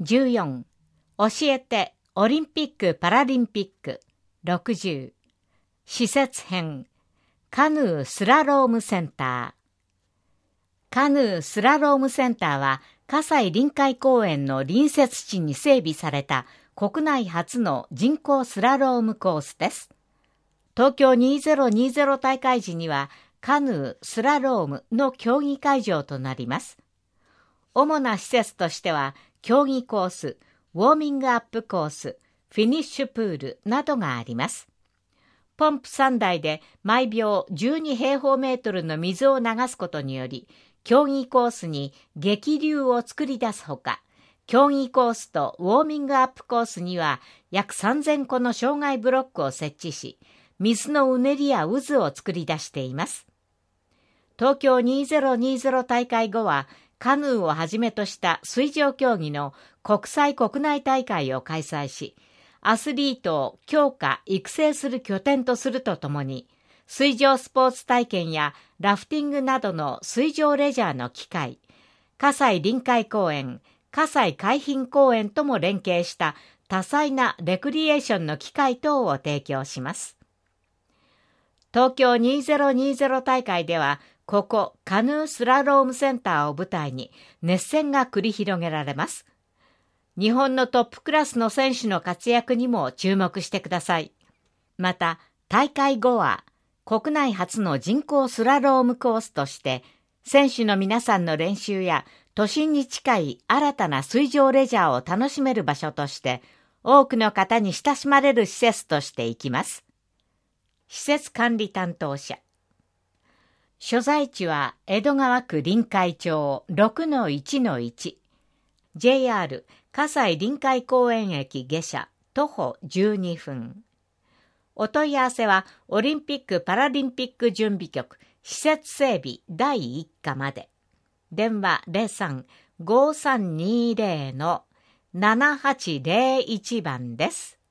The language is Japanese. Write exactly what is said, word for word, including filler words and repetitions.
じゅうよん、教えてオリンピック・パラリンピック。ろくじゅう、施設編、カヌースラロームセンター。カヌースラロームセンターは、葛西臨海公園の隣接地に整備された国内初の人工スラロームコースです。東京にせんにじゅう大会時には、カヌースラロームの競技会場となります。主な施設としては、競技コース、ウォーミングアップコース、フィニッシュプールなどがあります。ポンプさんだいで毎秒じゅうに平方メートルの水を流すことにより、競技コースに激流を作り出すほか、競技コースとウォーミングアップコースには約さんぜんこの障害ブロックを設置し、水のうねりや渦を作り出しています。東京にせんにじゅう大会後は、カヌーをはじめとした水上競技の国際国内大会を開催し、アスリートを強化・育成する拠点とするとともに、水上スポーツ体験やラフティングなどの水上レジャーの機会、葛西臨海公園、葛西海浜公園とも連携した多彩なレクリエーションの機会等を提供します。東京にせんにじゅう大会では、ここカヌースラロームセンターを舞台に熱戦が繰り広げられます。日本のトップクラスの選手の活躍にも注目してください。また、大会後は国内初の人工スラロームコースとして、選手の皆さんの練習や都心に近い新たな水上レジャーを楽しめる場所として、多くの方に親しまれる施設としていきます。施設管理担当者。所在地は江戸川区臨海町 ろくのいちのいち。ジェイアール 葛西臨海公園駅下車徒歩じゅうにふん。お問い合わせはオリンピック・パラリンピック準備局施設整備だいいっ課まで。電話 ゼロさん ごーさんにーゼロ のななはちゼロいち 番です。